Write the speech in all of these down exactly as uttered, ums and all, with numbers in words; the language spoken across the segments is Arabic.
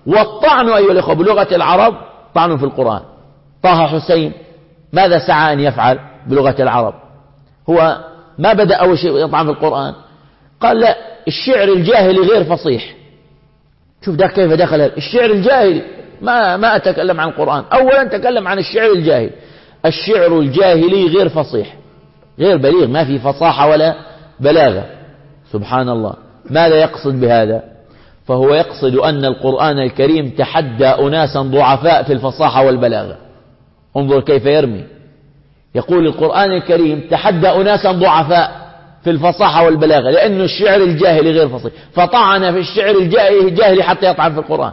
والطعن أيها الأخوة بلغة العرب طعن في القرآن. طه حسين ماذا سعى أن يفعل بلغة العرب؟ هو ما بدأ أول شيء يطعن في القرآن، قال لا الشعر الجاهلي غير فصيح. شوف ده كيف دخل الشعر الجاهلي، ما ما أتكلم عن القرآن، أولا تكلم عن الشعر الجاهلي. الشعر الجاهلي غير فصيح غير بليغ، ما في فصاحة ولا بلاغة. سبحان الله، ماذا يقصد بهذا؟ فهو يقصد أن القرآن الكريم تحدى أناسا ضعفاء في الفصاحة والبلاغة. انظر كيف يرمي، يقول القرآن الكريم تحدى أناسا ضعفاء في الفصاحة والبلاغة لأن الشعر الجاهلي غير فصيح، فطعن في الشعر الجاهلي حتى يطعن في القرآن.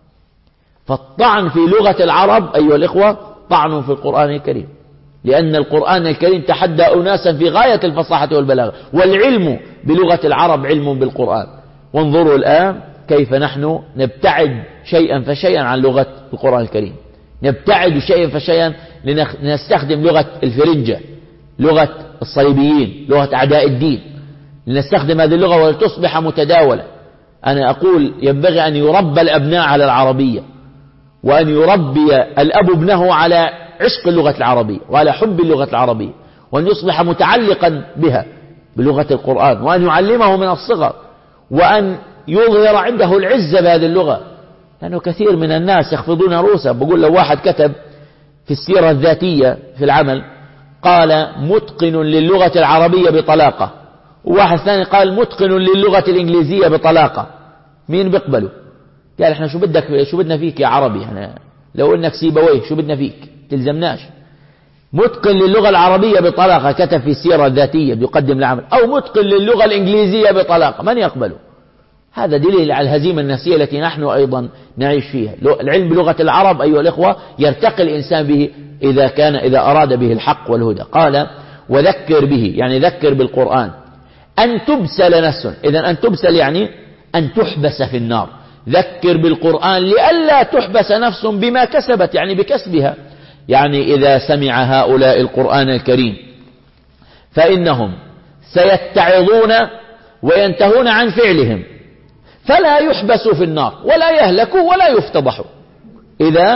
فالطعن في لغة العرب أيها الإخوة طعن في القرآن الكريم، لأن القرآن الكريم تحدى أناسا في غاية الفصاحة والبلاغة، والعلم بلغة العرب علم بالقرآن. وانظروا الآن كيف نحن نبتعد شيئا فشيئا عن لغة القرآن الكريم، نبتعد شيئا فشيئا لنستخدم لغة الفرنجة، لغة الصليبيين، لغة أعداء الدين، لنستخدم هذه اللغة ولتصبح متداولة. أنا أقول ينبغي أن يربى الأبناء على العربية، وأن يربي الأب ابنه على عشق اللغة العربية وعلى حب اللغة العربية، وأن يصبح متعلقا بها بلغة القرآن، وأن يعلمه من الصغر، وأن يظهر عنده العزة بهذه اللغة. لأنه كثير من الناس يخفضون رؤوسهم. بقول لو واحد كتب في السيرة الذاتية في العمل قال متقن للغة العربية بطلاقة، وواحد ثاني قال متقن للغة الإنجليزية بطلاقة، مين بيقبله؟ قال احنا شو بدك شو بدنا فيك يا عربي، احنا لو انك سيبويه شو بدنا فيك، تلزمناش. متقن للغة العربية بطلاقة كتب في السيرة الذاتية بيقدم العمل، أو متقن للغة الإنجليزية بطلاقة، من يقبله؟ هذا دليل على الهزيمة النفسية التي نحن أيضا نعيش فيها. العلم بلغة العرب أيها الإخوة يرتقي الإنسان به إذا كان إذا أراد به الحق والهدى. قال وذكر به، يعني ذكر بالقرآن، أن تبسل نفس، إذن أن تبسل يعني أن تحبس في النار. ذكر بالقرآن لئلا تحبس نفس بما كسبت، يعني بكسبها. يعني إذا سمع هؤلاء القرآن الكريم فإنهم سيتعظون وينتهون عن فعلهم، فلا يحبسوا في النار ولا يهلكوا ولا يفتضحوا. إذا